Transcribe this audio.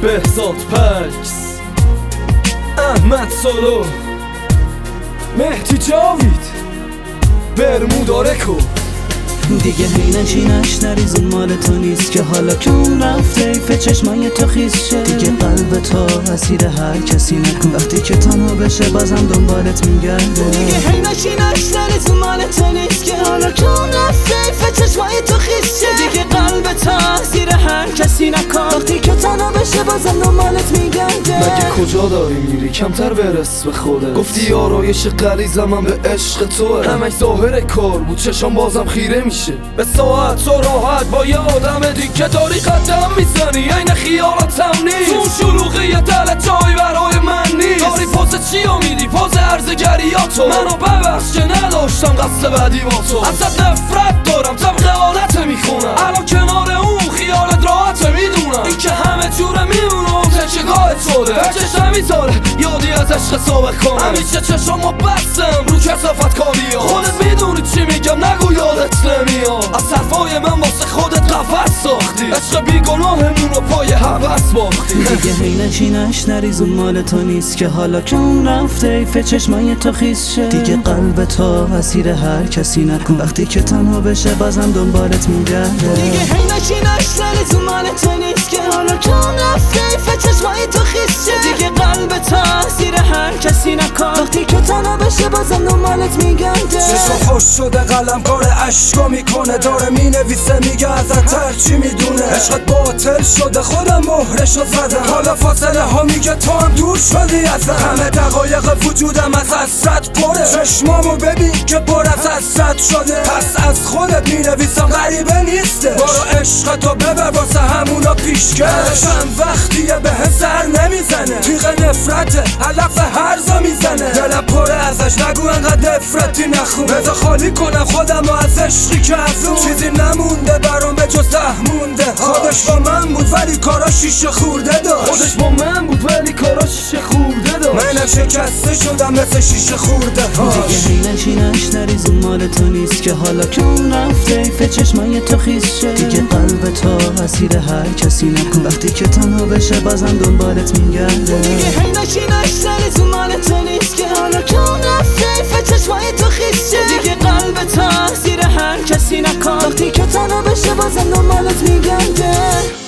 بهزاد پکس، احمد سالو، مهدی جاوید، برمودارکو. دیگه هینشینش نریز اون مال تو نیست که حالا که اون رفته ایف چشمای تو خیز شه. دیگه قلب تو اسیر هر کسی نکن، وقتی که تنها بشه بازم دنبالت میگرده. دیگه هینشینش نریز اون مال تو نیست که حالا که اون رفته ایف چشمای تو خیز شه. دیگه قلب تو اسیر هر کسی نکن، وقتی که تنها بشه بازم دنبالت میگرده. مگه کجا داری میری کمتر برس به خودت؟ گفتی آرایش غریزم من به عشق توه، همش ظاهر کار بود چشام بازم خیره میشه به ساعت و راحت با یه آدم دیگه داری قدم میزنی عین خیالاتم نیست. اون شلوغیت دل جایی برای من نیست. داری پاس چیا میدی پاس ارزگریاتو، منو ببخش که نداشتم قصد بعدی با تو. ازت نفرت دارم طبق عادت میخونم، الان کنار اون خیالت راحته میدونم. این که همه جوره میمونه تکیگاه شده، بچش نمیذاره یادی از عشق سابق کنم. همیشه چشمو بستم رو کسافت کاری ها، خودت میدونی چی میگم نگو یادت نمیاد. از حرفای من واسه خودت قفس ساختی، عشق بیگناهمون رو پای حوث باختی. دیگه هینشینش نریز اون مال تو نیست که حالا که اون رفته ایف چشمای تو خیز شه. دیگه قلب تو اسیر هر کسی نکن، وقتی که تنها بشه بازم دنبالت میگرده. دیگه هینشینش نریز اون مال تو نیست که حالا که اون رفته ایف چشمای تو خیز شه. دیگه قلب تو اسیر هر کسی نکن، وقتی که تنها بشه بازم دنبالت میگرده. چشم خوش شده قلم کار عشقا میکنه، داره مینویسه میگه ازت هرچی میدونه. عشقت باطل شده خودم مهرشو زدم، حالا فاصله ها میگه تو هم دور شدی ازم. همه دقایق وجودم از حسرت پره، چشمامو ببین که پر از حسرت شده. پس از خودت مینویسم غریبه نیسته، برو عشقتو ببر واسه همونا پیشکش. چند وقتیه به سر نمیزنه، تیغ نفرته علف هرزا میزنه. دلم پره ازش نگو انقدر نفرتی نخون، بذار خالی کنم خودم از عشقی که از اون چیزی نمونده برام به جز مونده. خودش با من بود ولی کارا شیشه خورده داشت، خودش با من بود ولی کارا شیشه خورده داشت. منم شکسته شدم مثل شیشه خورده هاش. دیگه هینشینش نریز اون مال تو نیست که حالا که اون رفته ایف چشمای تو خیز شه. دیگه قلب تو اسیر هر کسی نکن، وقتی که تنها بشه بازم دنبالت میگرده. دیگه هینشینش نریز اون مال تو نیست که حالا که اون رفته ایف چشمای تو خیز شه. دیگه قلب تو اسیر هر کسی نکن، وقتی که تنها بشه بازم دنبالت میگرده.